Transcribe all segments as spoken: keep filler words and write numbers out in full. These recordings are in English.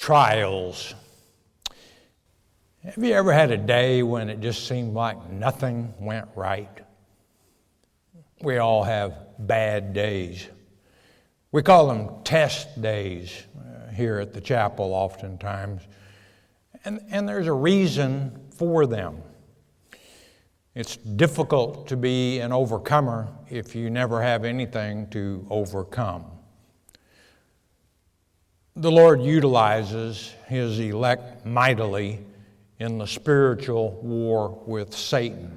Trials. Have you ever had a day when it just seemed like nothing went right? We all have bad days. We call them test days uh, here at the chapel oftentimes. And, and there's a reason for them. It's difficult to be an overcomer if you never have anything to overcome. The Lord utilizes His elect mightily in the spiritual war with Satan.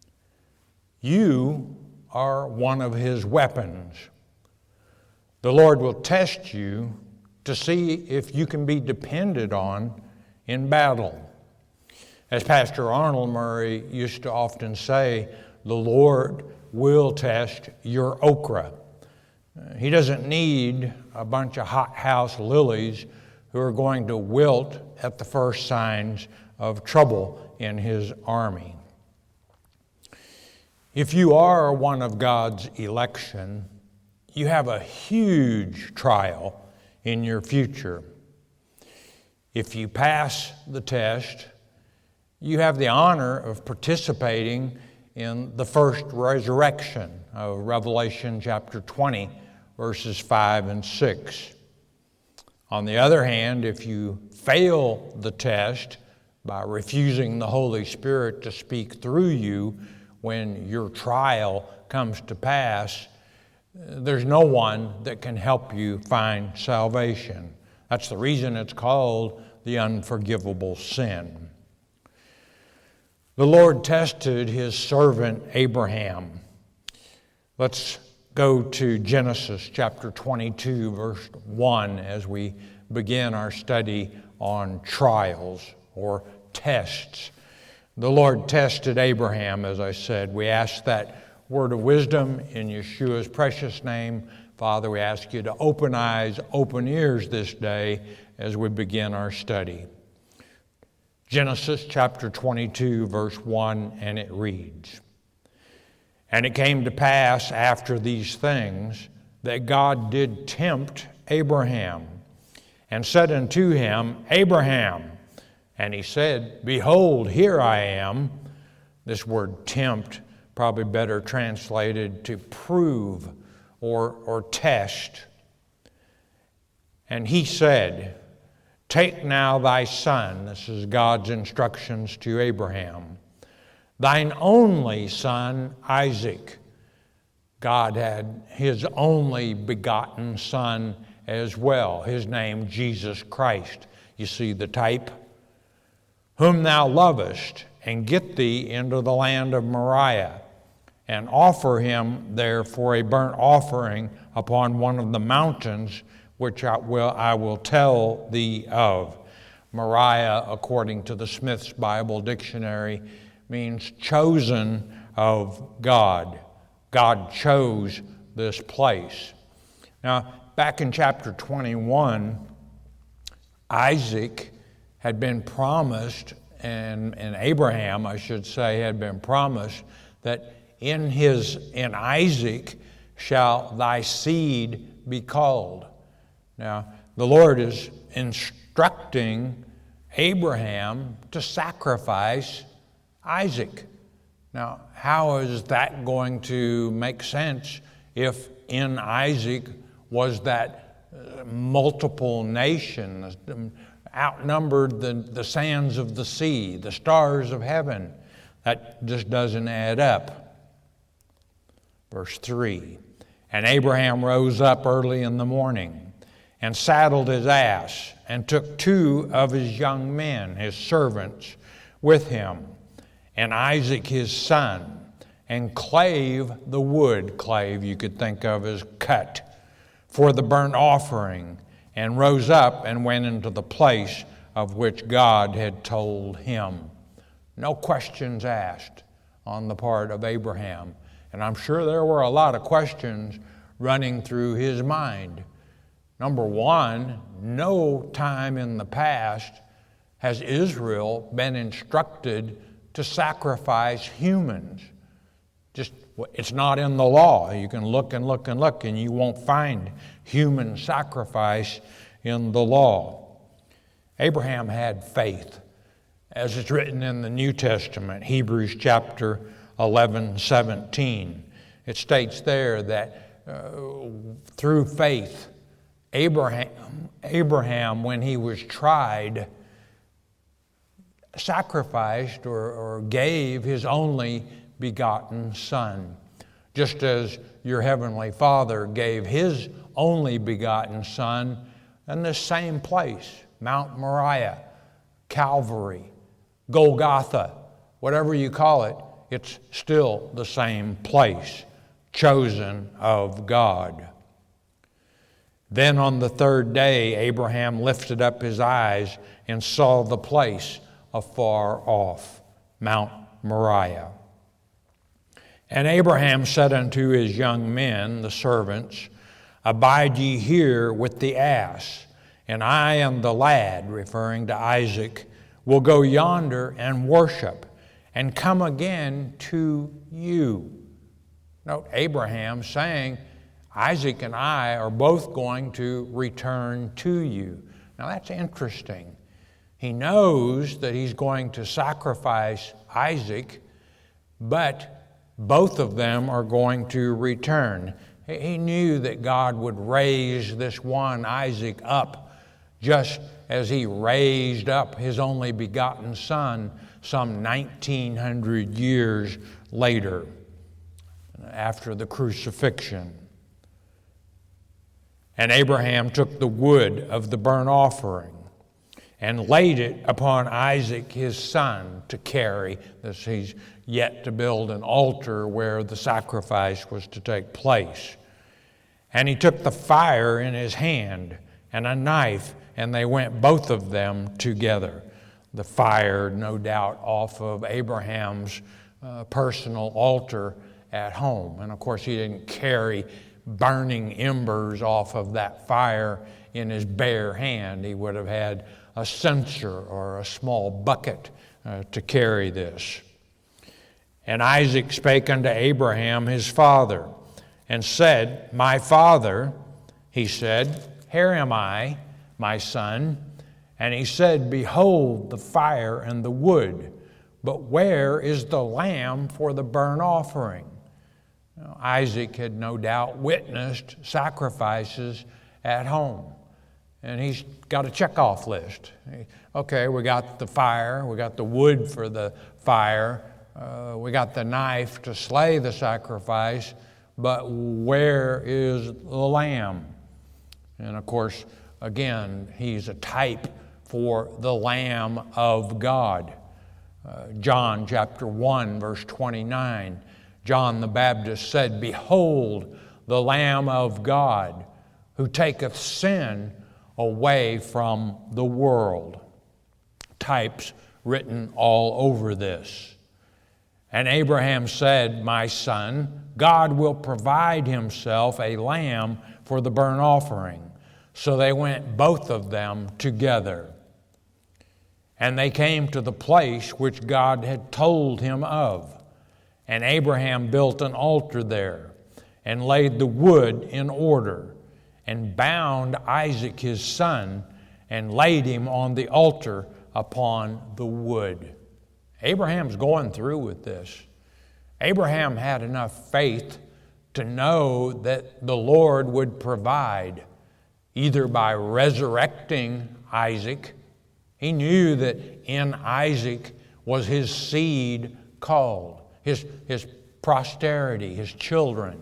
You are one of His weapons. The Lord will test you to see if you can be depended on in battle. As Pastor Arnold Murray used to often say, the Lord will test your okra. He doesn't need a bunch of hothouse lilies who are going to wilt at the first signs of trouble in His army. If you are one of God's election, you have a huge trial in your future. If you pass the test, you have the honor of participating in the first resurrection of Revelation chapter twenty, verses five and six. On the other hand, if you fail the test by refusing the Holy Spirit to speak through you when your trial comes to pass, there's no one that can help you find salvation. That's the reason it's called the unforgivable sin. The Lord tested His servant Abraham. Let's go to Genesis chapter twenty-two, verse one, as we begin our study on trials or tests. The Lord tested Abraham, as I said. We ask that word of wisdom in Yeshua's precious name. Father, we ask you to open eyes, open ears this day as we begin our study. Genesis chapter twenty-two, verse one, and it reads, "And it came to pass after these things that God did tempt Abraham, and said unto him, Abraham. And he said, Behold, here I am." This word tempt, probably better translated to prove or, or test. "And he said, Take now thy son," this is God's instructions to Abraham, "thine only son Isaac." God had His only begotten son as well, His name Jesus Christ. You see the type? "Whom thou lovest, and get thee into the land of Moriah, and offer him there for a burnt offering upon one of the mountains which I will, I will tell thee of." Moriah, according to the Smith's Bible Dictionary, means chosen of God. God chose this place. Now, back in chapter twenty-one, Isaac had been promised, and, and Abraham, I should say, had been promised that in his in Isaac shall thy seed be called. Now, the Lord is instructing Abraham to sacrifice Isaac. Now, how is that going to make sense if in Isaac was that uh, multiple nation, outnumbered the, the sands of the sea, the stars of heaven? That just doesn't add up. Verse three, "And Abraham rose up early in the morning, and saddled his ass, and took two of his young men, his servants, with him, and Isaac his son, and clave the wood," clave you could think of as cut, "for the burnt offering, and rose up and went into the place of which God had told him." No questions asked on the part of Abraham. And I'm sure there were a lot of questions running through his mind. Number one, no time in the past has Israel been instructed to sacrifice humans. Just, it's not in the law. You can look and look and look, and you won't find human sacrifice in the law. Abraham had faith, as it's written in the New Testament, Hebrews chapter eleven, seventeen. It states there that uh, through faith, Abraham, Abraham, when he was tried, sacrificed or, or gave his only begotten son. Just as your heavenly Father gave his only begotten son in the same place, Mount Moriah, Calvary, Golgotha, whatever you call it, it's still the same place, chosen of God. Then on the third day, Abraham lifted up his eyes and saw the place afar off, Mount Moriah. And Abraham said unto his young men, the servants, Abide ye here with the ass, and I and the lad, referring to Isaac, will go yonder and worship, and come again to you. Note Abraham saying, Isaac and I are both going to return to you. Now that's interesting. He knows that he's going to sacrifice Isaac, but both of them are going to return. He knew that God would raise this one, Isaac, up, just as he raised up his only begotten son some nineteen hundred years later, after the crucifixion. And Abraham took the wood of the burnt offering and laid it upon Isaac his son to carry. This, he's yet to build an altar where the sacrifice was to take place. And he took the fire in his hand and a knife, and they went both of them together. The fire, no doubt, off of Abraham's uh, personal altar at home. And of course, he didn't carry burning embers off of that fire in his bare hand. He would have had a censer or a small bucket uh, to carry this. And Isaac spake unto Abraham his father, and said, My father, he said, Here am I, my son. And he said, Behold the fire and the wood, but where is the lamb for the burnt offering? Now, Isaac had no doubt witnessed sacrifices at home. And he's got a checkoff list. Okay, we got the fire, we got the wood for the fire, uh, we got the knife to slay the sacrifice, but where is the lamb? And of course, again, he's a type for the Lamb of God. Uh, John chapter one, verse twenty-nine, John the Baptist said, Behold the Lamb of God, who taketh sin away from the world. Types written all over this. And Abraham said, My son, God will provide himself a lamb for the burnt offering. So they went both of them together. And they came to the place which God had told him of. And Abraham built an altar there, and laid the wood in order, and bound Isaac his son, and laid him on the altar upon the wood. Abraham's going through with this. Abraham had enough faith to know that the Lord would provide, either by resurrecting Isaac. He knew that in Isaac was his seed called, his, his posterity, his children.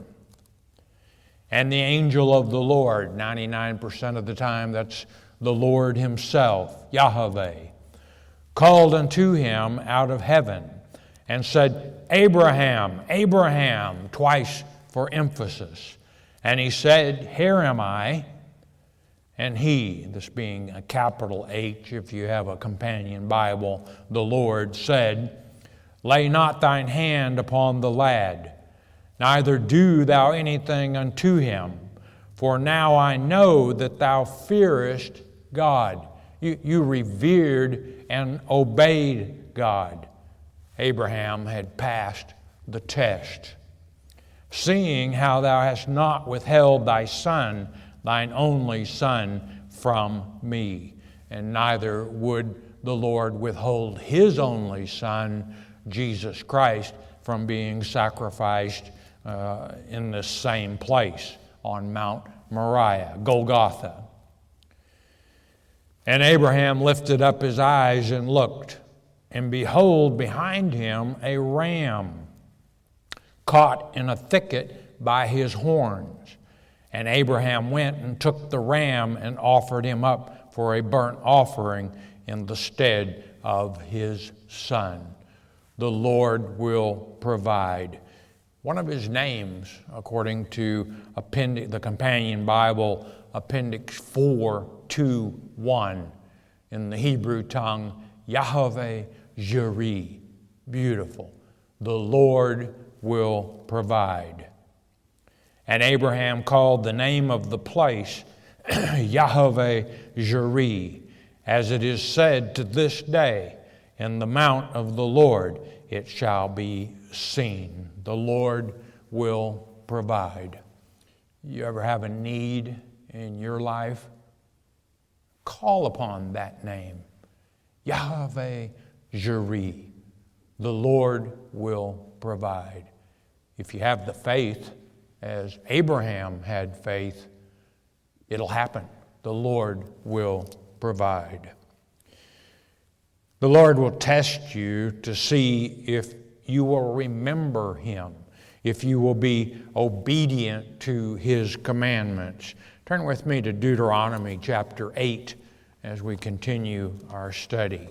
And the angel of the Lord, ninety-nine percent of the time that's the Lord himself, Yahweh, called unto him out of heaven and said, Abraham, Abraham, twice for emphasis. And he said, Here am I. And he, this being a capital H, if you have a companion Bible, the Lord said, Lay not thine hand upon the lad, neither do thou anything unto him. For now I know that thou fearest God. You, you revered and obeyed God. Abraham had passed the test. Seeing how thou hast not withheld thy son, thine only son, from me. and neither would the Lord withhold his only Son, Jesus Christ, from being sacrificed uh, in the same place on Mount Moriah, Golgotha. And Abraham lifted up his eyes and looked, and behold, behind him a ram, caught in a thicket by his horns. And Abraham went and took the ram and offered him up for a burnt offering in the stead of his son. The Lord will provide. One of his names, according to appendix, the Companion Bible, Appendix four two one, in the Hebrew tongue, Yahweh Jireh. Beautiful. The Lord will provide. And Abraham called the name of the place Yahweh Jireh, as it is said to this day, in the mount of the Lord it shall be seen. The Lord will provide. You ever have a need in your life? Call upon that name, Yahweh Jireh. The Lord will provide. If you have the faith, as Abraham had faith, it'll happen. The Lord will provide. The Lord will test you to see if you will remember Him, if you will be obedient to His commandments. Turn with me to Deuteronomy chapter eight as we continue our study.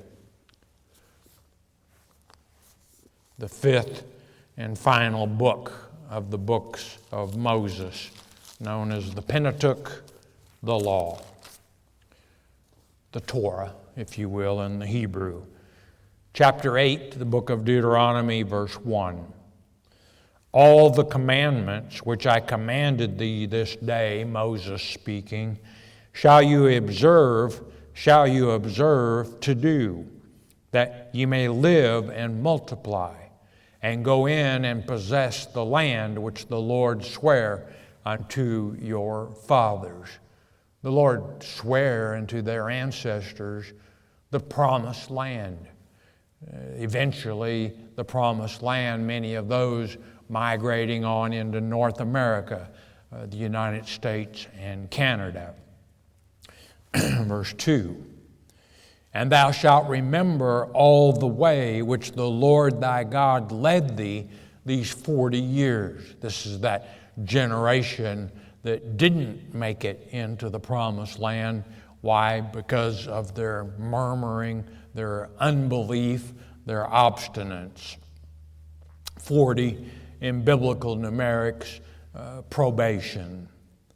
The fifth and final book of the books of Moses, known as the Pentateuch, the Law, the Torah, if you will, in the Hebrew. Chapter eight, the book of Deuteronomy, verse one. All the commandments which I commanded thee this day, Moses speaking, shall you observe, shall you observe to do, that ye may live and multiply, and go in and possess the land which the Lord sware unto your fathers. The Lord sware unto their ancestors the promised land. Uh, eventually, the promised land, many of those migrating on into North America, uh, the United States and Canada. Verse two. And thou shalt remember all the way which the Lord thy God led thee these forty years. This is that generation that didn't make it into the promised land. Why? Because of their murmuring, their unbelief, their obstinance. forty in biblical numerics, uh, probation.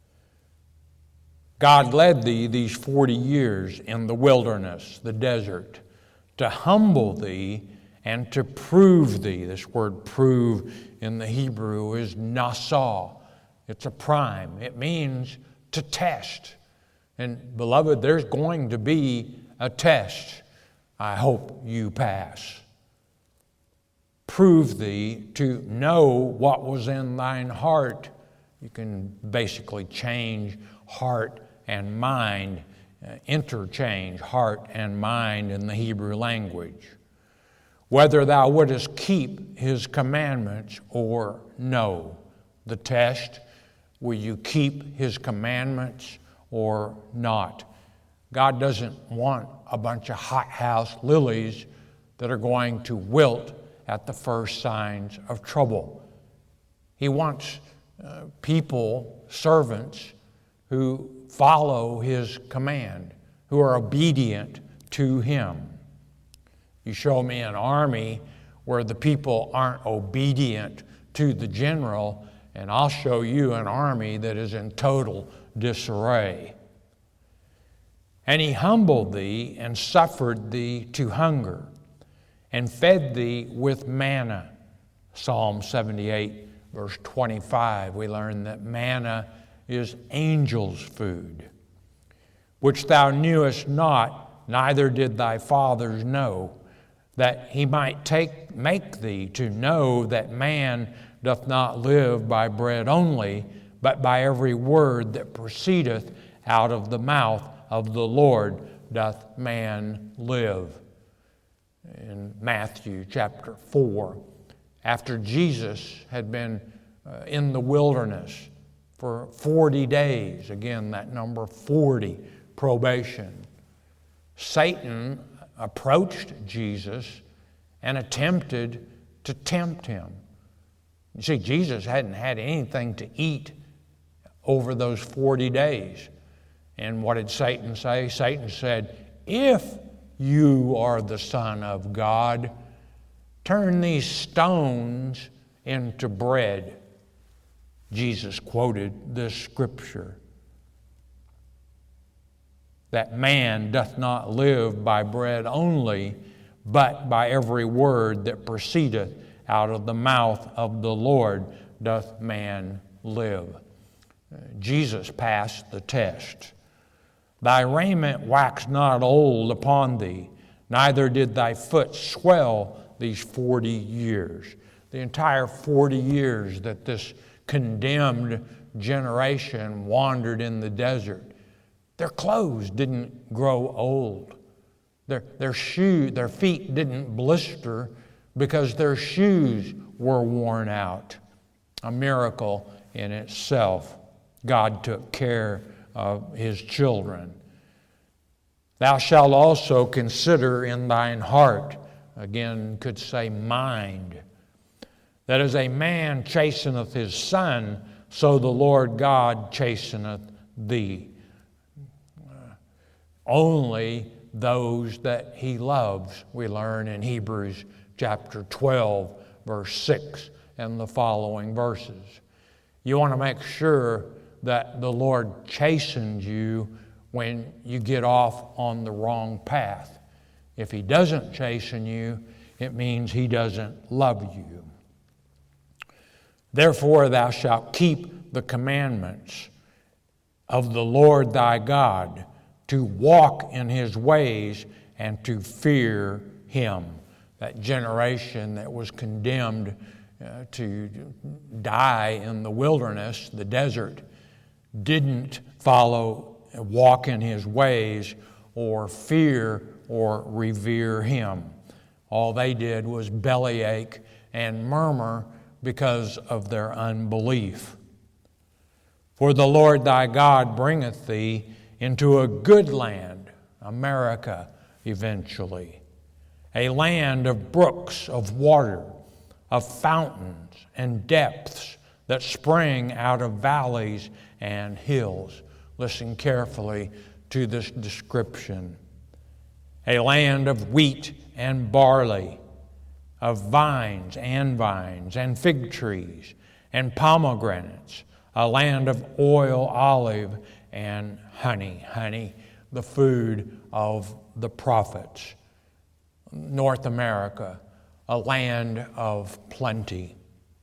God led thee these forty years in the wilderness, the desert, to humble thee and to prove thee. This word prove in the Hebrew is nasah. It's a prime. It means to test. And beloved, there's going to be a test. I hope you pass. Prove thee to know what was in thine heart. You can basically change heart and mind, uh, interchange heart and mind in the Hebrew language. Whether thou wouldest keep his commandments or no. The test, will you keep his commandments or not? God doesn't want a bunch of hothouse lilies that are going to wilt at the first signs of trouble. He wants uh, people, servants, who follow his command, who are obedient to him. You show me an army where the people aren't obedient to the general, and I'll show you an army that is in total disarray. And he humbled thee and suffered thee to hunger, and fed thee with manna. Psalm seventy-eight, verse twenty-five, we learn that manna is angels' food, which thou knewest not, neither did thy fathers know, that he might take make thee to know that man doth not live by bread only, but by every word that proceedeth out of the mouth of the Lord. doth man live. In Matthew chapter four, after Jesus had been uh, in the wilderness for forty days, again that number forty, probation, Satan approached Jesus and attempted to tempt him. You see, Jesus hadn't had anything to eat over those forty days. And what did Satan say? Satan said, "If you are the Son of God, turn these stones into bread." Jesus quoted this scripture, that man doth not live by bread only, but by every word that proceedeth out of the mouth of the Lord doth man live. Jesus passed the test. Thy raiment waxed not old upon thee, neither did thy foot swell these forty years. The entire forty years that this condemned generation wandered in the desert, their clothes didn't grow old. Their, their, shoe, their feet didn't blister because their shoes were worn out. A miracle in itself. God took care of his children. Thou shalt also consider in thine heart, again could say mind, that as a man chasteneth his son, so the Lord God chasteneth thee. Uh, only those that he loves, we learn in Hebrews chapter twelve, verse six, and the following verses. You want to make sure that the Lord chastens you when you get off on the wrong path. If he doesn't chasten you, it means he doesn't love you. Therefore thou shalt keep the commandments of the Lord thy God, to walk in his ways and to fear him. That generation that was condemned uh, to die in the wilderness, the desert, didn't follow, walk in his ways, or fear or revere him. All they did was bellyache and murmur because of their unbelief. For the Lord thy God bringeth thee into a good land, America eventually, a land of brooks of water, of fountains and depths that spring out of valleys and hills. Listen carefully to this description. A land of wheat and barley, of vines and vines and fig trees and pomegranates, a land of oil, olive, and honey. Honey, the food of the prophets. North America, a land of plenty.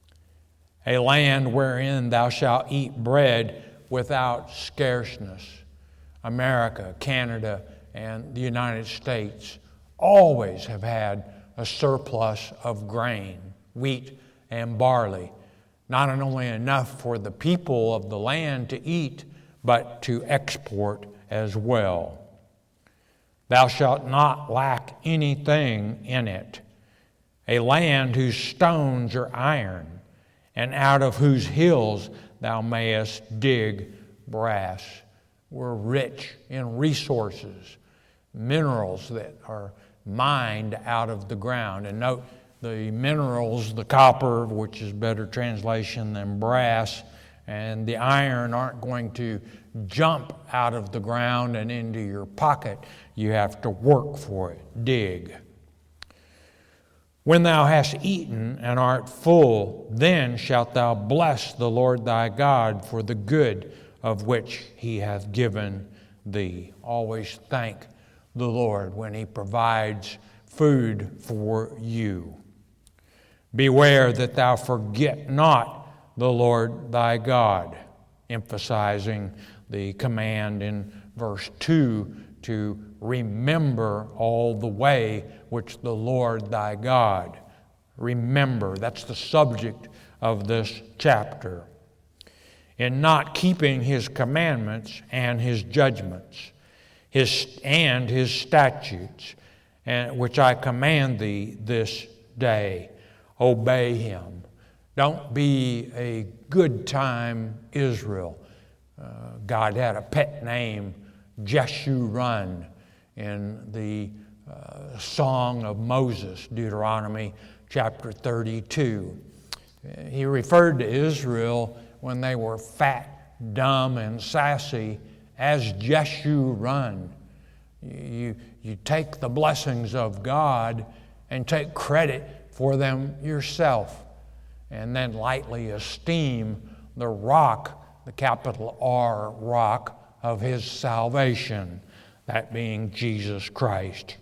A land wherein thou shalt eat bread without scarceness. America, Canada, and the United States always have had a surplus of grain, wheat and barley. Not only enough for the people of the land to eat, but to export as well. Thou shalt not lack anything in it. A land whose stones are iron, and out of whose hills thou mayest dig brass. We're rich in resources, minerals that are mined out of the ground. And note, the minerals, the copper, which is better translation than brass, and the iron aren't going to jump out of the ground and into your pocket. You have to work for it, dig. When thou hast eaten and art full, then shalt thou bless the Lord thy God for the good of which he hath given thee. Always thank the Lord when he provides food for you. Beware that thou forget not the Lord thy God, emphasizing the command in verse two to remember all the way which the Lord thy God. Remember, that's the subject of this chapter. In not keeping his commandments and his judgments, his and his statutes, and which I command thee this day. Obey him. Don't be a good time Israel. Uh, God had a pet name, Jeshurun, in the uh, Song of Moses, Deuteronomy chapter thirty-two. He referred to Israel when they were fat, dumb, and sassy as Jeshurun. You, you take the blessings of God and take credit for them yourself, and then lightly esteem the rock, the capital R rock of his salvation, that being Jesus Christ.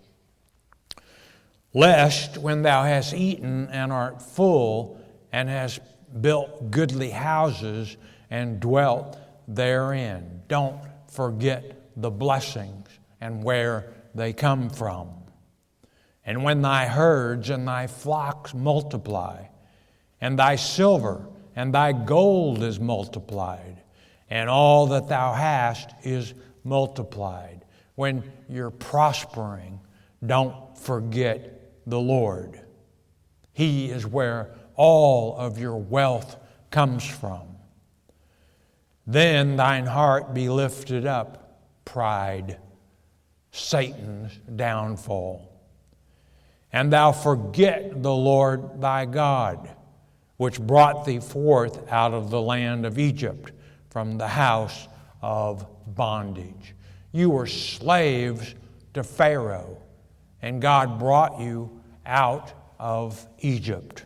Lest when thou hast eaten and art full, and hast built goodly houses and dwelt therein. Don't forget the blessings and where they come from. And when thy herds and thy flocks multiply, and thy silver and thy gold is multiplied, and all that thou hast is multiplied. When you're prospering, don't forget the Lord. He is where all of your wealth comes from. Then thine heart be lifted up, pride, Satan's downfall. And thou forget the Lord thy God, which brought thee forth out of the land of Egypt, from the house of bondage. You were slaves to Pharaoh, and God brought you out of Egypt,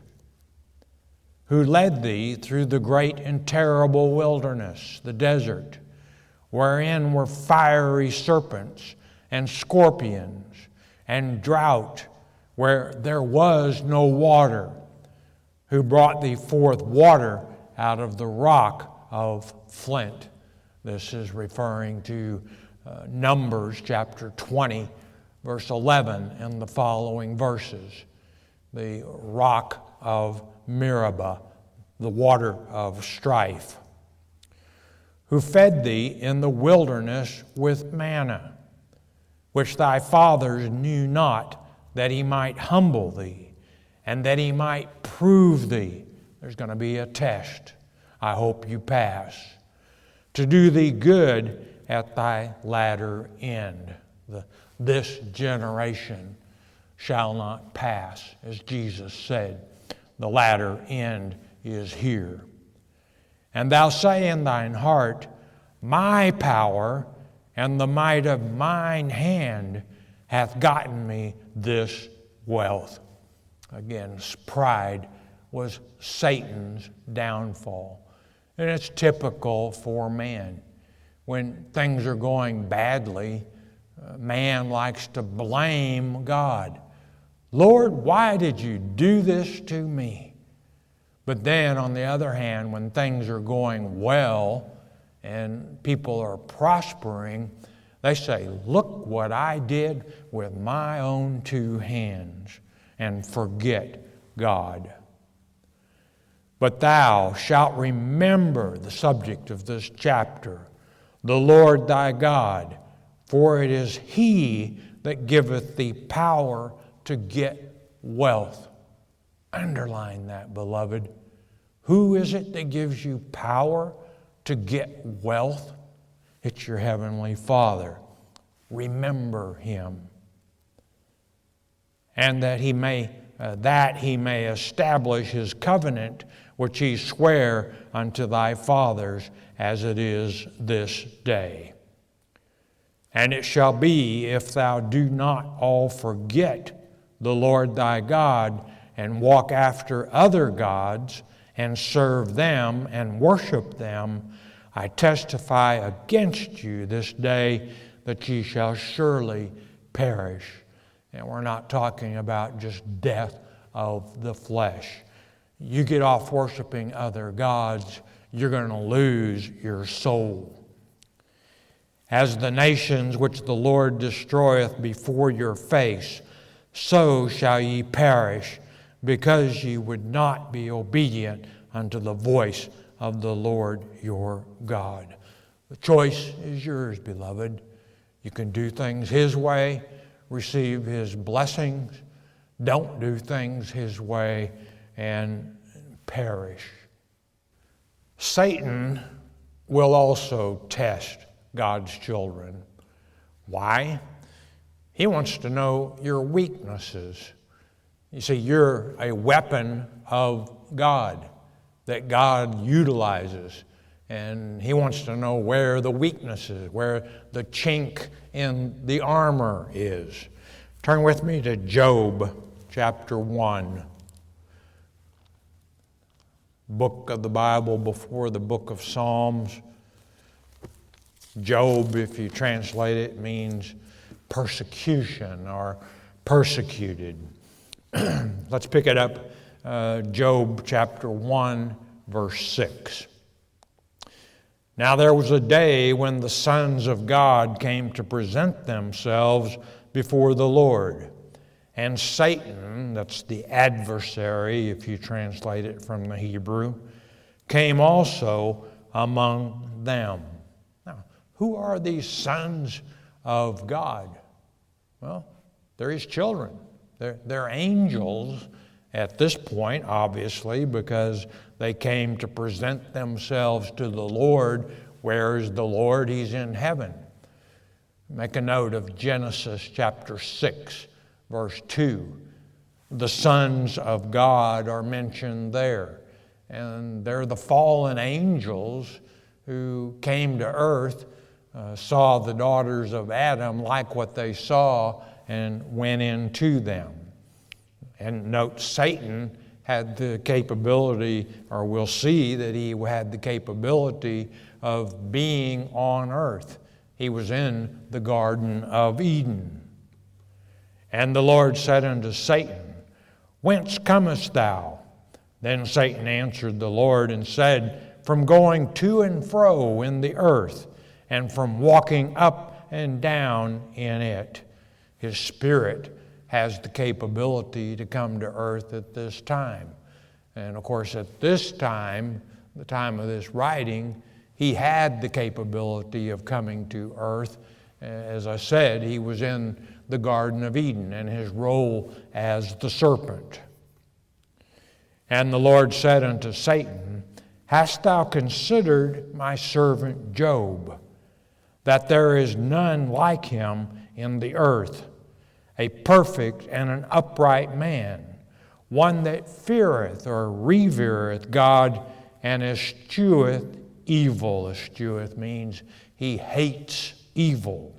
who led thee through the great and terrible wilderness, the desert, wherein were fiery serpents and scorpions, and drought, where there was no water, who brought thee forth water out of the rock of flint. This is referring to uh, Numbers chapter twenty, verse eleven, and the following verses. The rock of Meribah, the water of strife, who fed thee in the wilderness with manna, which thy fathers knew not, that he might humble thee, and that he might prove thee. There's going to be a test. I hope you pass. To do thee good at thy latter end. The, this generation shall not pass, as Jesus said. The latter end is here. And thou say in thine heart, my power and the might of mine hand hath gotten me this wealth. Again, pride was Satan's downfall. And it's typical for man. When things are going badly, man likes to blame God. Lord, why did you do this to me? But then, on the other hand, when things are going well and people are prospering, they say, look what I did with my own two hands, and forget God. But thou shalt remember the subject of this chapter, the Lord thy God, for it is he that giveth thee power to get wealth. Underline that, beloved. Who is it that gives you power to get wealth? It's your heavenly Father. Remember him. And that he may uh, that he may establish his covenant, which he sware unto thy fathers, as it is this day. And it shall be, if thou do not all forget the Lord thy God, and walk after other gods, and serve them, and worship them, I testify against you this day that ye shall surely perish. And we're not talking about just death of the flesh. You get off worshiping other gods, you're going to lose your soul. As the nations which the Lord destroyeth before your face, so shall ye perish, because ye would not be obedient unto the voice of the Lord your God. The choice is yours, beloved. You You can do things His way, receive His blessings. Don't do things His way and perish. Satan will also test God's children. Why? He wants to know your weaknesses. You see, you're a weapon of God that God utilizes. And He wants to know where the weakness is, where the chink in the armor is. Turn with me to Job chapter one. Book of the Bible before the book of Psalms. Job, if you translate it, means persecution or persecuted. Let's pick it up, uh, Job chapter one, verse six. Now there was a day when the sons of God came to present themselves before the Lord. And Satan, that's the adversary, if you translate it from the Hebrew, came also among them. Now, who are these sons of God? Well, they're His children. They're, they're angels at this point, obviously, because they came to present themselves to the Lord. Where is the Lord? He's in heaven. Make a note of Genesis chapter six, verse two. The sons of God are mentioned there. And they're the fallen angels who came to earth, uh, saw the daughters of Adam, like what they saw, and went into them. And note, Satan had the capability, or we'll see that he had the capability of being on earth. He was in the Garden of Eden. And the Lord said unto Satan, Whence comest thou? Then Satan answered the Lord and said, From going to and fro in the earth, and from walking up and down in it. His spirit has the capability to come to earth at this time. And of course, at this time, the time of this writing, he had the capability of coming to earth. As I said, he was in the Garden of Eden and his role as the serpent. And the Lord said unto Satan, Hast thou considered my servant Job, that there is none like him in the earth, a perfect and an upright man, one that feareth or revereth God and escheweth evil. Escheweth means he hates evil.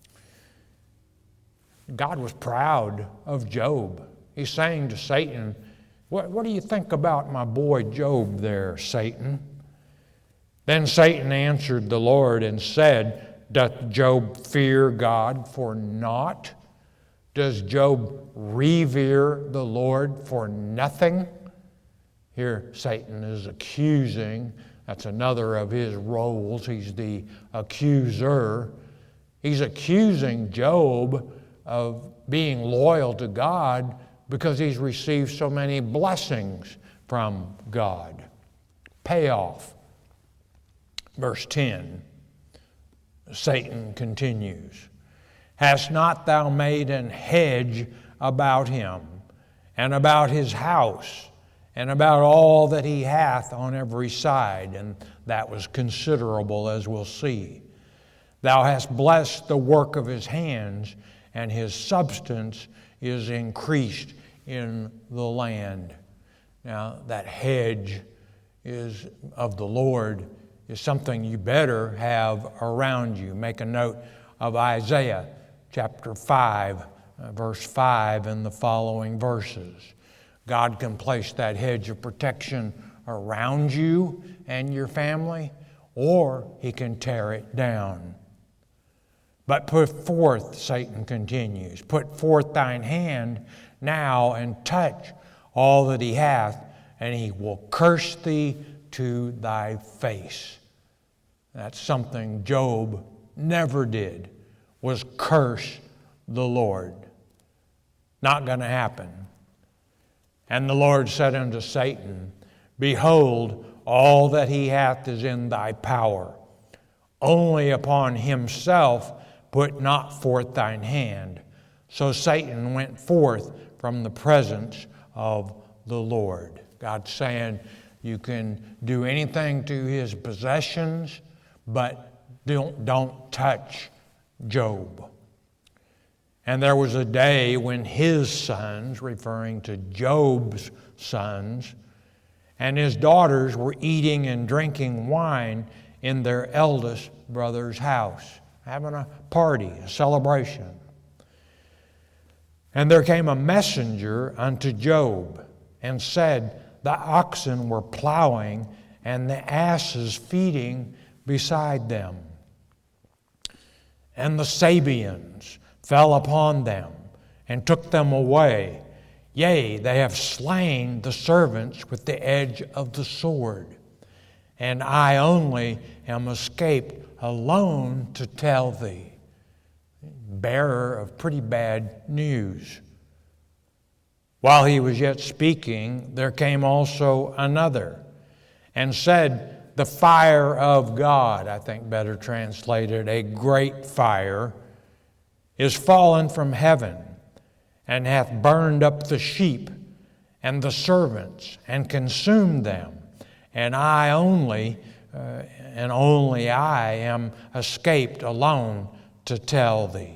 God was proud of Job. He's saying to Satan, what, what do you think about my boy Job there, Satan? Then Satan answered the Lord and said, Doth Job fear God for naught? Does Job revere the Lord for nothing? Here Satan is accusing. That's another of his roles. He's the accuser. He's accusing Job of being loyal to God because he's received so many blessings from God. Payoff. Verse ten, Satan continues, Hast not thou made an hedge about him, and about his house, and about all that he hath on every side? And that was considerable, as we'll see. Thou hast blessed the work of his hands, and his substance is increased in the land. Now, that hedge is of the Lord is something you better have around you. Make a note of Isaiah chapter five, uh, verse five, and the following verses. God can place that hedge of protection around you and your family, or he can tear it down. But put forth, Satan continues, put forth thine hand now and touch all that he hath, and he will curse thee to thy face. That's something Job never did, was curse the Lord. Not going to happen. And the Lord said unto Satan, Behold, all that he hath is in thy power. Only upon himself put not forth thine hand. So Satan went forth from the presence of the Lord. God's saying you can do anything to his possessions, but don't, don't touch Job. And there was a day when his sons, referring to Job's sons, and his daughters were eating and drinking wine in their eldest brother's house, having a party, a celebration. And there came a messenger unto Job, and said, the oxen were plowing, and the asses feeding beside them. And the Sabeans fell upon them, and took them away. Yea, they have slain the servants with the edge of the sword. And I only am escaped alone to tell thee. Bearer of pretty bad news. While he was yet speaking, there came also another, and said, the fire of God, I think better translated, a great fire, is fallen from heaven, and hath burned up the sheep and the servants, and consumed them. And I only, uh, and only I am escaped alone to tell thee.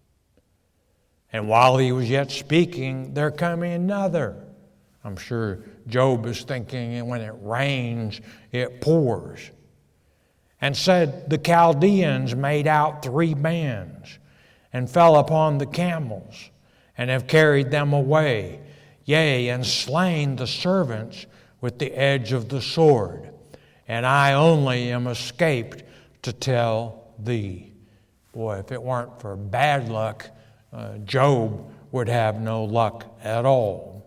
And while he was yet speaking, there came another. I'm sure Job is thinking when it rains, it pours. And said, the Chaldeans made out three bands, and fell upon the camels, and have carried them away, yea, and slain the servants with the edge of the sword. And I only am escaped to tell thee. Boy, if it weren't for bad luck, uh, Job would have no luck at all.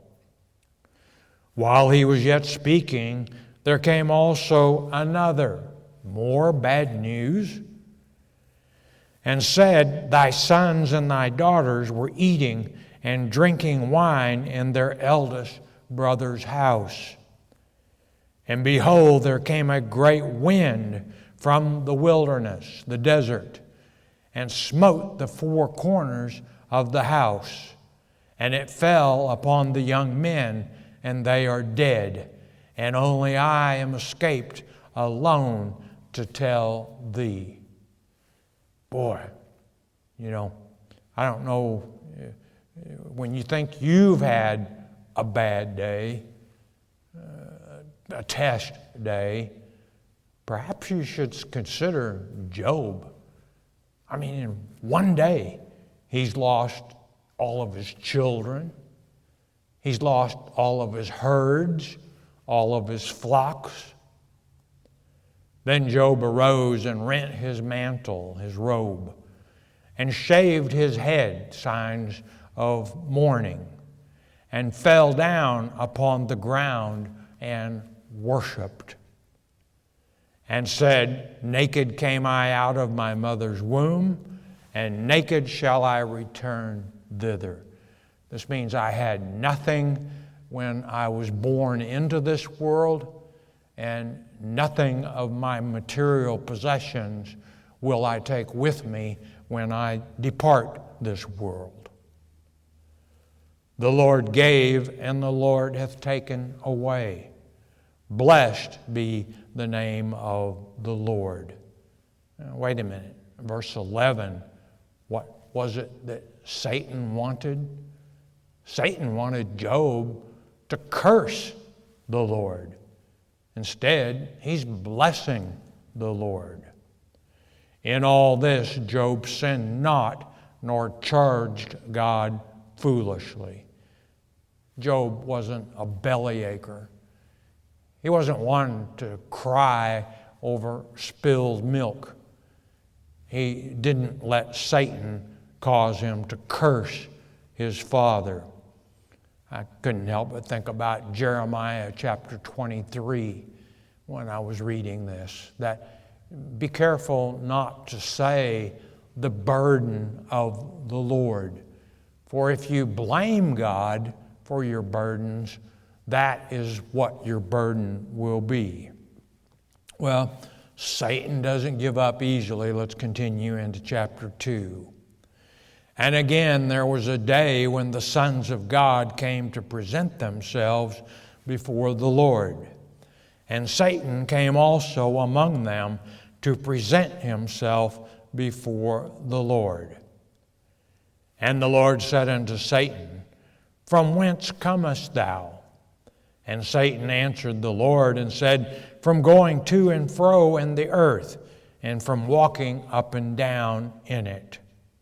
While he was yet speaking, there came also another, more bad news, and said, thy sons and thy daughters were eating and drinking wine in their eldest brother's house. And behold, there came a great wind from the wilderness, the desert, and smote the four corners of the house. And it fell upon the young men, and they are dead. And only I am escaped alone to tell thee. Boy, you know, I don't know, when you think you've had a bad day, uh, a test day, perhaps you should consider Job. I mean, in one day, he's lost all of his children. He's lost all of his herds, all of his flocks. Then Job arose and rent his mantle, his robe, and shaved his head, signs of mourning, and fell down upon the ground and worshipped, and said, naked came I out of my mother's womb, and naked shall I return thither. This means I had nothing when I was born into this world, and nothing of my material possessions will I take with me when I depart this world. The Lord gave, and the Lord hath taken away. Blessed be the name of the Lord. Now, wait a minute. Verse eleven, what was it that Satan wanted? Satan wanted Job to curse the Lord. Instead, he's blessing the Lord. In all this, Job sinned not, nor charged God foolishly. Job wasn't a bellyacher. He wasn't one to cry over spilled milk. He didn't let Satan cause him to curse his father. I couldn't help but think about Jeremiah chapter twenty-three when I was reading this, that be careful not to say the burden of the Lord. For if you blame God for your burdens, that is what your burden will be. Well, Satan doesn't give up easily. Let's continue into chapter two. And again, there was a day when the sons of God came to present themselves before the Lord. And Satan came also among them to present himself before the Lord. And the Lord said unto Satan, From whence comest thou? And Satan answered the Lord and said, From going to and fro in the earth, and from walking up and down in it.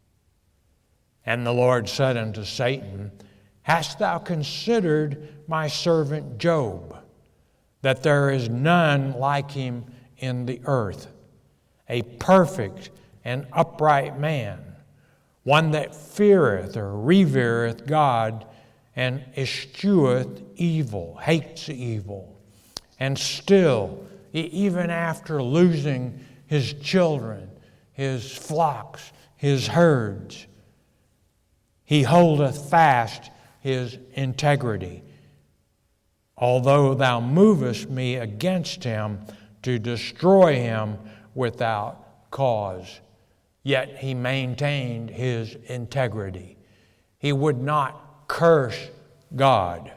And the Lord said unto Satan, Hast thou considered my servant Job, that there is none like him in the earth, a perfect and upright man, one that feareth or revereth God, and escheweth evil, hates evil, and still, even after losing his children, his flocks, his herds, he holdeth fast his integrity. Although thou movest me against him to destroy him without cause, yet he maintained his integrity. He would not curse God.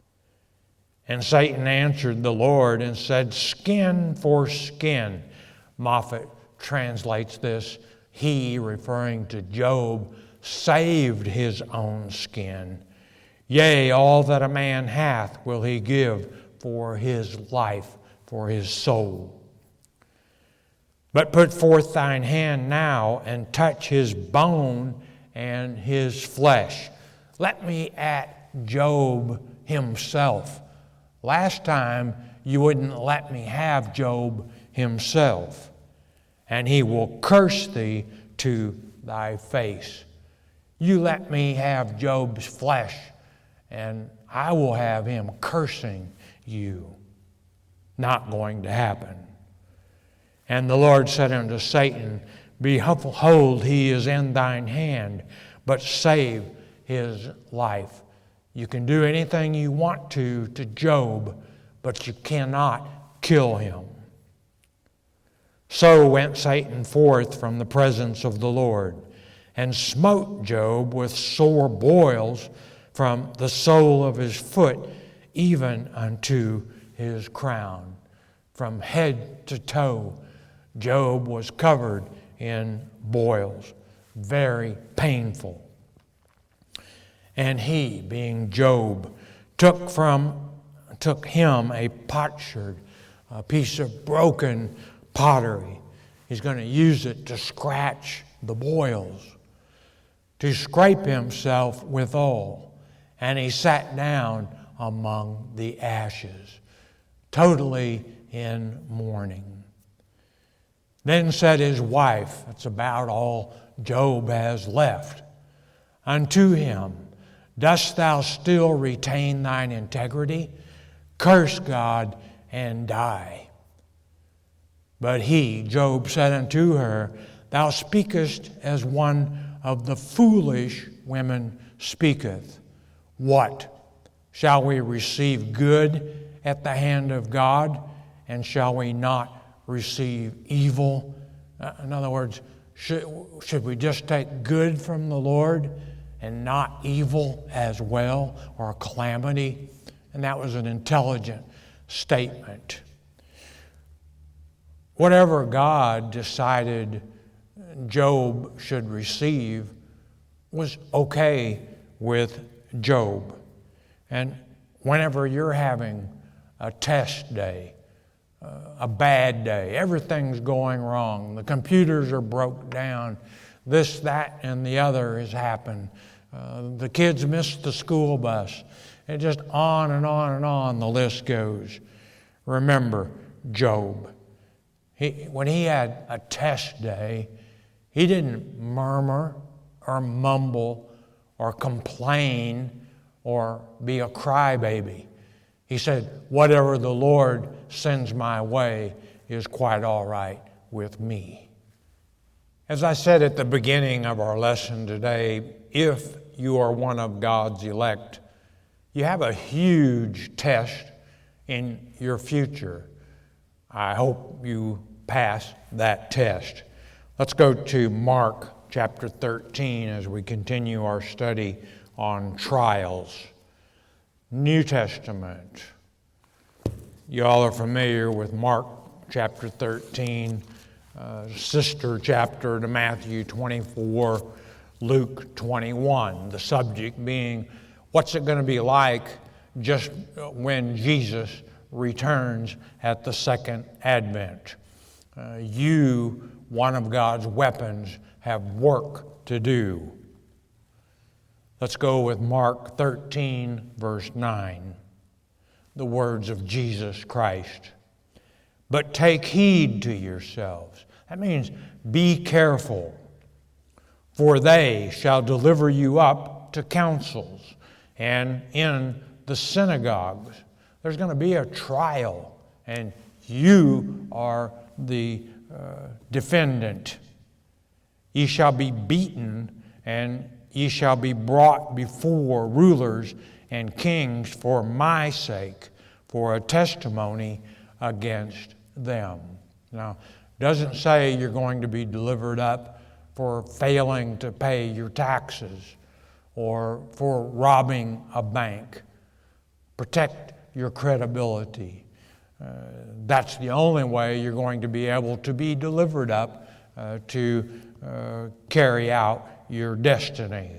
And Satan answered the Lord and said, Skin for skin. Moffat translates this, he, referring to Job, saved his own skin. Yea, all that a man hath will he give for his life, for his soul. But put forth thine hand now and touch his bone and his flesh. Let me at Job himself. Last time you wouldn't let me have Job himself, and he will curse thee to thy face. You let me have Job's flesh, and I will have him cursing you. Not going to happen. And the Lord said unto Satan, Behold, he is in thine hand, but save his life. You can do anything you want to to Job, but you cannot kill him. So went Satan forth from the presence of the Lord, and smote Job with sore boils from the sole of his foot even unto his crown. From head to toe, Job was covered in boils, very painful. And he, being Job, took from took him a potsherd, a piece of broken pottery. He's going to use it to scratch the boils, to scrape himself withal. And he sat down among the ashes, totally in mourning. Then said his wife, that's about all Job has left, unto him, Dost thou still retain thine integrity? Curse God and die. But he, Job, said unto her, Thou speakest as one of the foolish women speaketh. What? Shall we receive good at the hand of God, and shall we not receive evil? In other words, should, should we just take good from the Lord and not evil as well, or calamity? And that was an intelligent statement. Whatever God decided Job should receive was okay with Job. And whenever you're having a test day, uh, a bad day, everything's going wrong, the computers are broke down, this, that, and the other has happened, uh, the kids missed the school bus, and just on and on and on the list goes. Remember Job. He, when he had a test day, he didn't murmur or mumble or complain or be a crybaby. He said, whatever the Lord sends my way is quite all right with me. As I said at the beginning of our lesson today, if you are one of God's elect, you have a huge test in your future. I hope you pass that test. Let's go to Mark chapter thirteen as we continue our study on trials. New Testament. You all are familiar with Mark chapter thirteen, uh, sister chapter to Matthew twenty-four, Luke twenty-one. The subject being, what's it going to be like just when Jesus returns at the second advent? Uh, you, one of God's weapons, have work to do. Let's go with Mark thirteen, verse nine. The words of Jesus Christ. But take heed to yourselves. That means be careful. For they shall deliver you up to councils and in the synagogues. There's going to be a trial, and you are the uh, defendant. Ye shall be beaten, and ye shall be brought before rulers and kings for my sake, for a testimony against them. Now, it doesn't say you're going to be delivered up for failing to pay your taxes or for robbing a bank. Protect your credibility. Uh, that's the only way you're going to be able to be delivered up uh, to uh, carry out your destiny.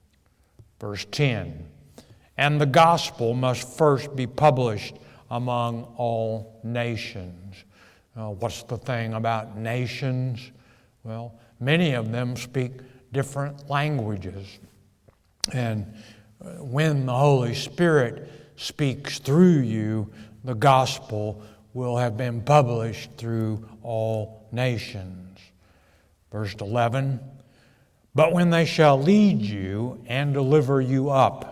Verse ten. And the gospel must first be published among all nations. Uh, what's the thing about nations? Well, many of them speak different languages. And when the Holy Spirit speaks through you, the gospel will have been published through all nations. Verse eleven. But when they shall lead you and deliver you up,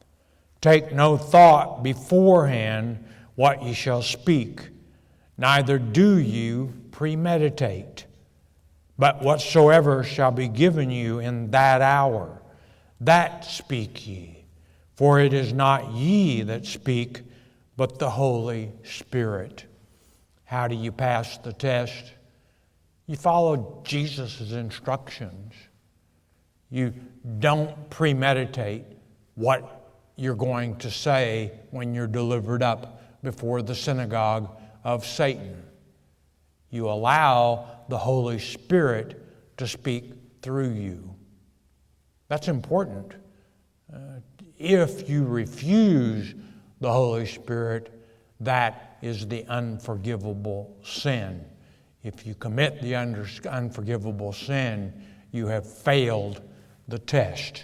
take no thought beforehand what ye shall speak, neither do you premeditate. But whatsoever shall be given you in that hour, that speak ye. For it is not ye that speak, but the Holy Spirit. How do you pass the test? You follow Jesus' instructions. You don't premeditate what you're going to say when you're delivered up before the synagogue of Satan. You allow the Holy Spirit to speak through you. That's important. Uh, if you refuse the Holy Spirit, that is the unforgivable sin. If you commit the unforgivable sin, you have failed the test.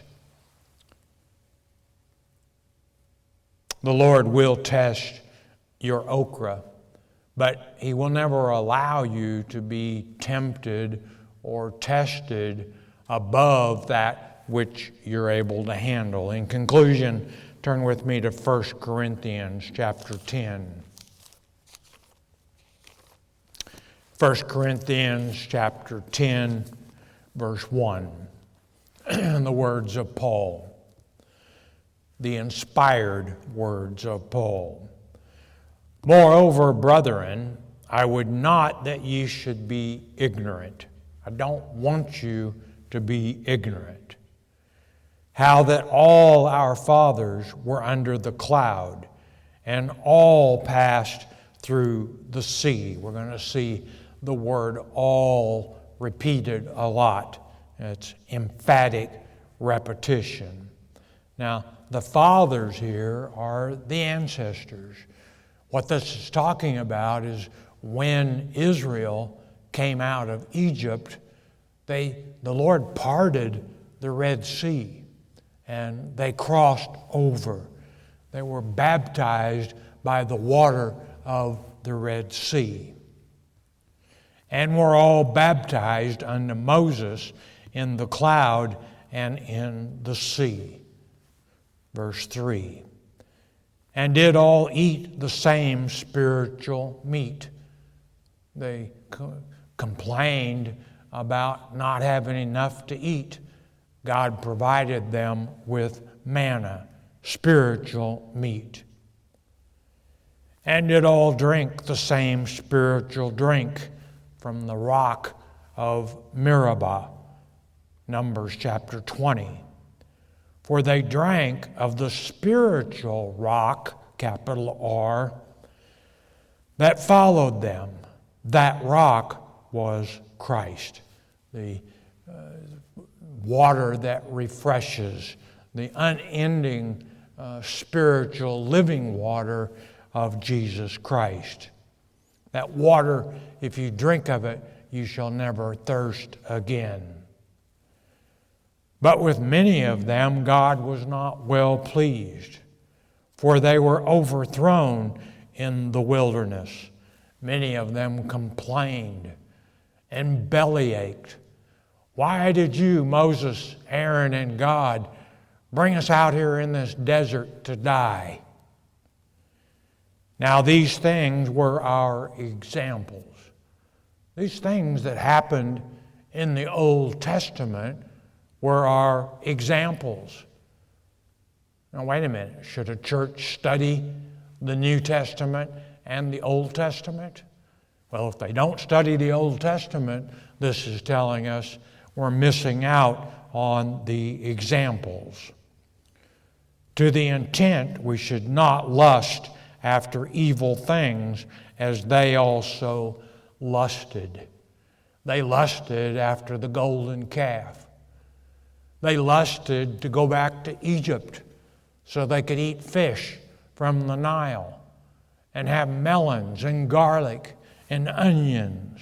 The Lord will test your okra, but He will never allow you to be tempted or tested above that which you're able to handle. In conclusion, turn with me to First Corinthians chapter ten. First Corinthians chapter ten, verse one. The words of Paul. The inspired words of Paul. Moreover, brethren, I would not that ye should be ignorant. I don't want you to be ignorant. How that all our fathers were under the cloud, and all passed through the sea. We're going to see the word all repeated a lot. It's emphatic repetition. Now, the fathers here are the ancestors. What this is talking about is when Israel came out of Egypt, they, the Lord parted the Red Sea and they crossed over. They were baptized by the water of the Red Sea. And were all baptized unto Moses in the cloud and in the sea. Verse three. And did all eat the same spiritual meat. They co- complained about not having enough to eat. God provided them with manna, spiritual meat. And did all drink the same spiritual drink, from the rock of Meribah, Numbers chapter twenty. For they drank of the spiritual rock, capital R, that followed them. That rock was Christ, the uh, water that refreshes, the unending uh, spiritual living water of Jesus Christ. That water, if you drink of it, you shall never thirst again. But with many of them God was not well pleased, for they were overthrown in the wilderness. Many of them complained and bellyached. Why did you, Moses, Aaron, and God, bring us out here in this desert to die? Now these things were our examples. These things that happened in the Old Testament were our examples. Now wait a minute, should a church study the New Testament and the Old Testament? Well, if they don't study the Old Testament, this is telling us we're missing out on the examples. To the intent we should not lust after evil things as they also lusted. They lusted after the golden calf. They lusted to go back to Egypt so they could eat fish from the Nile and have melons and garlic and onions.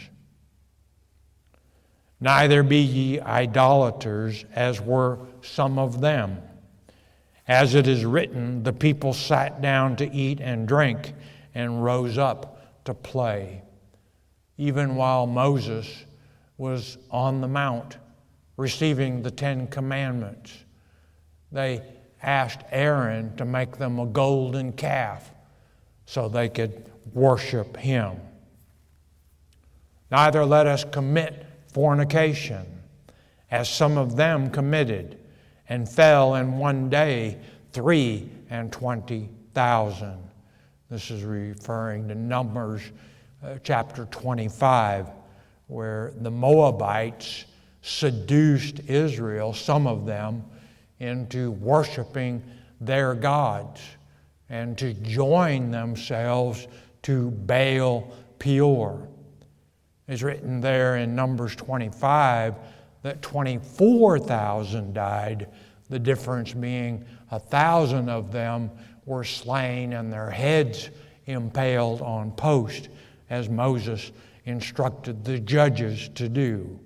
Neither be ye idolaters, as were some of them. As it is written, the people sat down to eat and drink and rose up to play. Even while Moses was on the mount receiving the Ten Commandments, they asked Aaron to make them a golden calf so they could worship him. Neither let us commit fornication, as some of them committed, and fell in one day three and twenty thousand. This is referring to Numbers uh, chapter twenty-five, where the Moabites seduced Israel, some of them, into worshiping their gods and to join themselves to Baal Peor. It's written there in Numbers twenty-five that twenty-four thousand died, the difference being a thousand of them were slain and their heads impaled on posts, as Moses instructed the judges to do.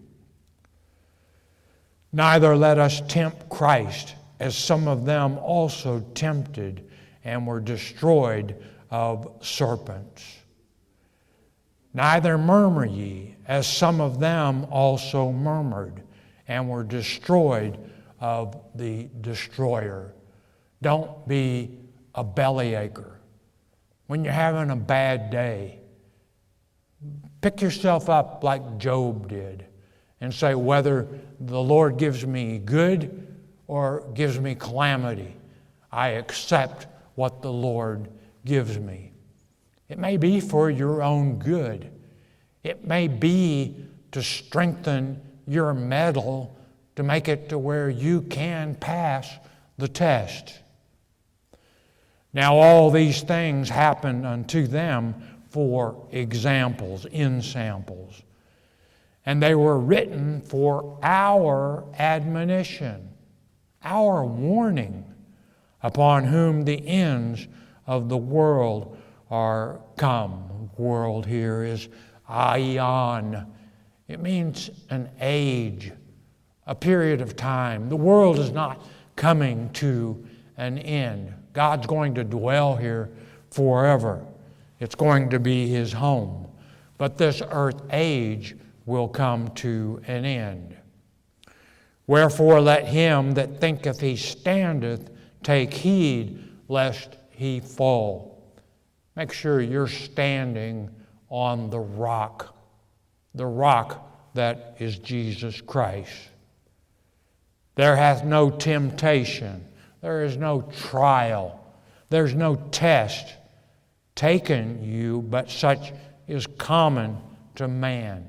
Neither let us tempt Christ, as some of them also tempted and were destroyed of serpents. Neither murmur ye, as some of them also murmured and were destroyed of the destroyer. Don't be a bellyacher. When you're having a bad day, pick yourself up like Job did and say, whether the Lord gives me good or gives me calamity, I accept what the Lord gives me. It may be for your own good. It may be to strengthen your mettle to make it to where you can pass the test. Now all these things happen unto them for examples, in samples. And they were written for our admonition, our warning, upon whom the ends of the world are come. World here is aion. It means an age, a period of time. The world is not coming to an end. God's going to dwell here forever. It's going to be his home. But this earth age will come to an end. Wherefore let him that thinketh he standeth take heed lest he fall. Make sure you're standing on the rock, the rock that is Jesus Christ. There hath no temptation, there is no trial, there's no test taken you, but such is common to man.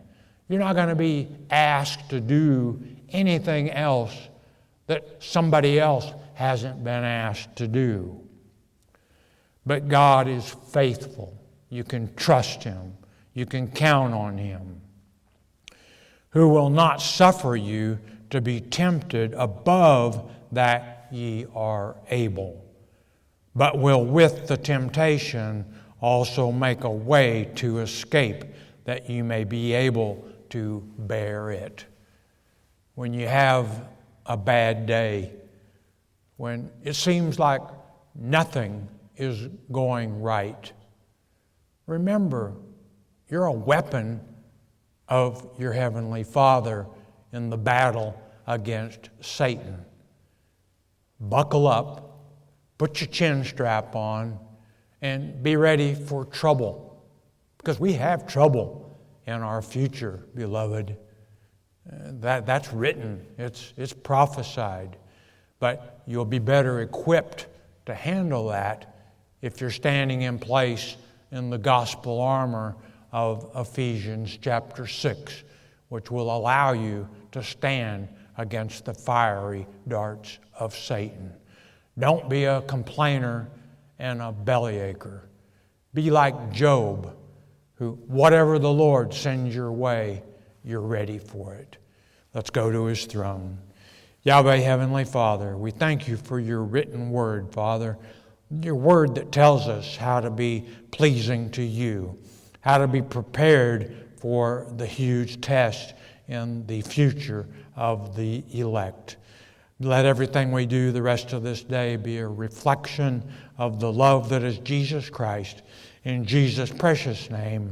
You're not going to be asked to do anything else that somebody else hasn't been asked to do. But God is faithful. You can trust Him. You can count on Him, who will not suffer you to be tempted above that ye are able, but will with the temptation also make a way to escape, that you may be able to bear it. When you have a bad day, when it seems like nothing is going right, remember, you're a weapon of your Heavenly Father in the battle against Satan. Buckle up, put your chin strap on, and be ready for trouble. Because we have trouble in our future, beloved. Uh, that, that's written, it's, it's prophesied. But you'll be better equipped to handle that if you're standing in place in the gospel armor of Ephesians chapter six, which will allow you to stand against the fiery darts of Satan. Don't be a complainer and a bellyacre. Be like Job, who whatever the Lord sends your way, you're ready for it. Let's go to His throne. Yahweh, Heavenly Father, we thank You for Your written word, Father. Your word that tells us how to be pleasing to You, how to be prepared for the huge test in the future of the elect. Let everything we do the rest of this day be a reflection of the love that is Jesus Christ. In Jesus' precious name,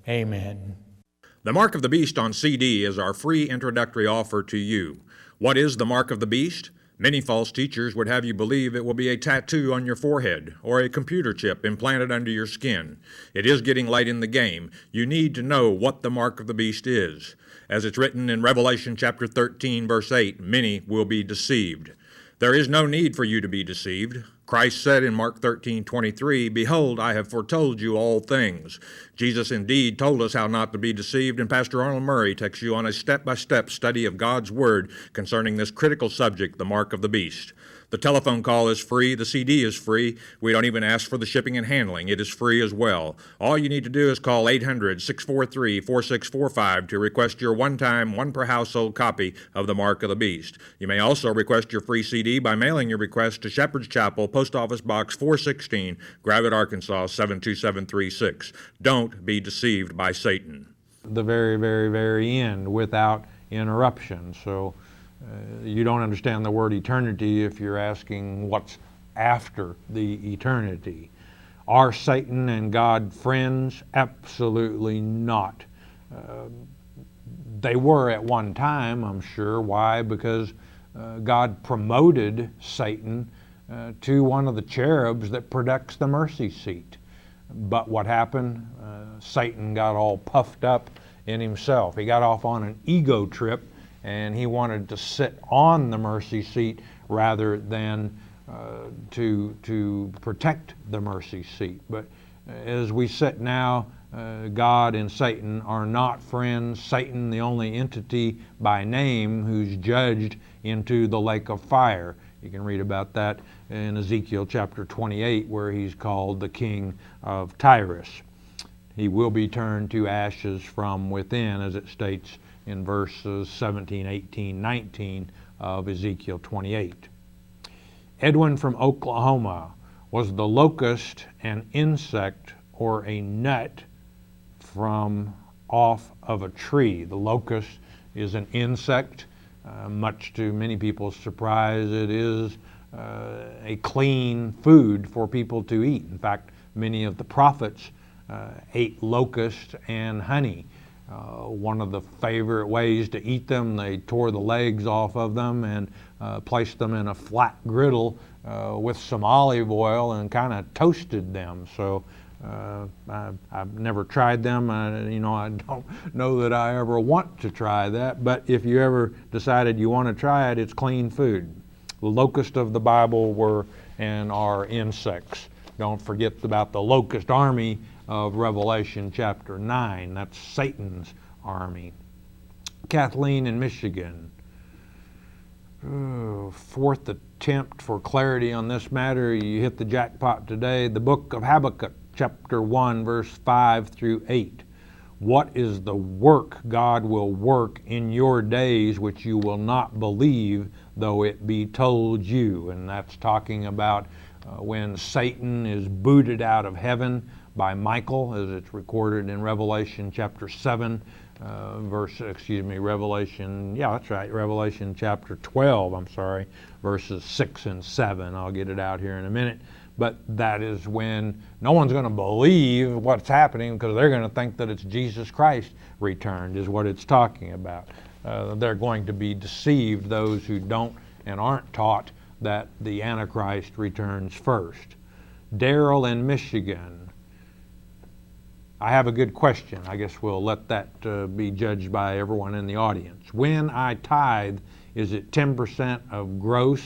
amen. The Mark of the Beast on C D is our free introductory offer to you. What is the Mark of the Beast? Many false teachers would have you believe it will be a tattoo on your forehead or a computer chip implanted under your skin. It is getting late in the game. You need to know what the Mark of the Beast is. As it's written in Revelation chapter thirteen, verse eight, many will be deceived. There is no need for you to be deceived. Christ said in Mark thirteen twenty-three, "Behold, I have foretold you all things." Jesus indeed told us how not to be deceived, and Pastor Arnold Murray takes you on a step-by-step study of God's Word concerning this critical subject, the mark of the beast. The telephone call is free. The C D is free. We don't even ask for the shipping and handling. It is free as well. All you need to do is call eight hundred, six four three, four six four five to request your one-time, one-per-household copy of the Mark of the Beast. You may also request your free C D by mailing your request to Shepherd's Chapel, Post Office Box four sixteen, Gravette, Arkansas, seven two seven three six. Don't be deceived by Satan. The very, very, very end without interruption. So Uh, you don't understand the word eternity if you're asking what's after the eternity. Are Satan and God friends? Absolutely not. Uh, they were at one time, I'm sure. Why? Because uh, God promoted Satan uh, to one of the cherubs that protects the mercy seat. But what happened? Uh, Satan got all puffed up in himself. He got off on an ego trip, and he wanted to sit on the mercy seat rather than uh, to, to protect the mercy seat. But as we sit now, uh, God and Satan are not friends. Satan, the only entity by name who's judged into the lake of fire. You can read about that in Ezekiel chapter twenty-eight, where he's called the king of Tyrus. He will be turned to ashes from within, as it states in verses seventeen, eighteen, nineteen of Ezekiel twenty-eight. Edwin from Oklahoma, was the locust an insect or a nut from off of a tree? The locust is an insect. Uh, much to many people's surprise, it is uh, a clean food for people to eat. In fact, many of the prophets uh, ate locust and honey. Uh, one of the favorite ways to eat them, they tore the legs off of them and uh, placed them in a flat griddle uh, with some olive oil and kind of toasted them. So uh, I, I've never tried them. I, you know, I don't know that I ever want to try that. But if you ever decided you want to try it, it's clean food. The locust of the Bible were and are insects. Don't forget about the locust army of Revelation chapter nine. That's Satan's army. Kathleen in Michigan. Oh, fourth attempt for clarity on this matter. You hit the jackpot today. The book of Habakkuk, chapter one, verse five through eight. What is the work God will work in your days which you will not believe, though it be told you? And that's talking about uh, when Satan is booted out of heaven by Michael, as it's recorded in Revelation chapter seven, uh, verse, excuse me, Revelation, yeah, that's right, Revelation chapter twelve, I'm sorry, verses six and seven. I'll get it out here in a minute. But that is when no one's going to believe what's happening because they're going to think that it's Jesus Christ returned, is what it's talking about. Uh, they're going to be deceived, those who don't and aren't taught that the Antichrist returns first. Daryl in Michigan. I have a good question. I guess we'll let that uh, be judged by everyone in the audience. When I tithe, is it ten percent of gross?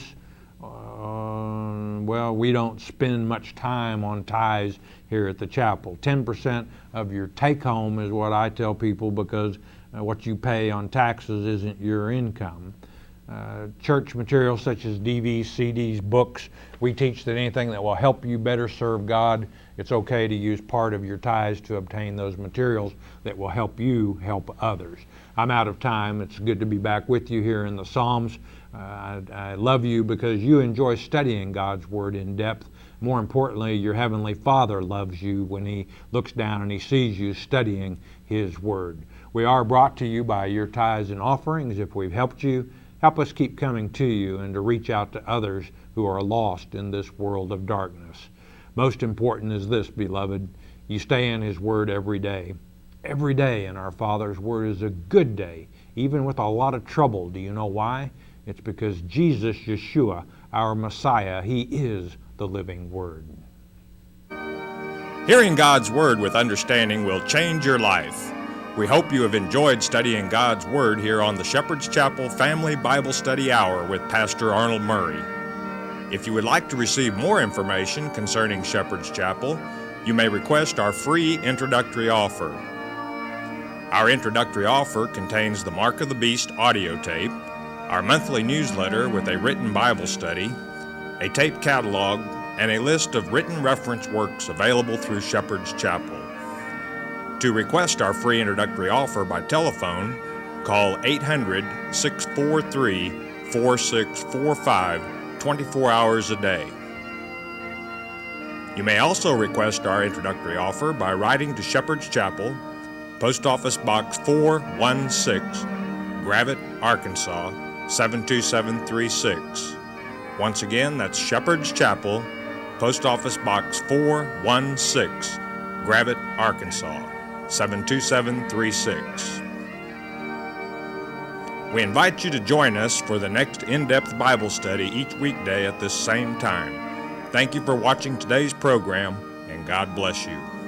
Uh, well, we don't spend much time on tithes here at the chapel. ten percent of your take-home is what I tell people, because uh, what you pay on taxes isn't your income. Uh, church materials such as D Vs, C Ds, books, we teach that anything that will help you better serve God, it's okay to use part of your tithes to obtain those materials that will help you help others. I'm out of time. It's good to be back with you here in the Psalms. Uh, I, I love you because you enjoy studying God's Word in depth. More importantly, your Heavenly Father loves you when He looks down and He sees you studying His Word. We are brought to you by your tithes and offerings. If we've helped you, help us keep coming to you and to reach out to others who are lost in this world of darkness. Most important is this, beloved, you stay in His Word every day. Every day in our Father's Word is a good day, even with a lot of trouble. Do you know why? It's because Jesus, Yeshua, our Messiah, He is the living Word. Hearing God's Word with understanding will change your life. We hope you have enjoyed studying God's Word here on the Shepherd's Chapel Family Bible Study Hour with Pastor Arnold Murray. If you would like to receive more information concerning Shepherd's Chapel, you may request our free introductory offer. Our introductory offer contains the Mark of the Beast audio tape, our monthly newsletter with a written Bible study, a tape catalog, and a list of written reference works available through Shepherd's Chapel. To request our free introductory offer by telephone, call eight hundred, six four three, four six four five twenty-four hours a day. You may also request our introductory offer by writing to Shepherd's Chapel, Post Office Box four one six, Gravette, Arkansas, seven two seven three six. Once again, that's Shepherd's Chapel, Post Office Box four one six, Gravette, Arkansas, seven two seven three six. We invite you to join us for the next in-depth Bible study each weekday at this same time. Thank you for watching today's program, and God bless you.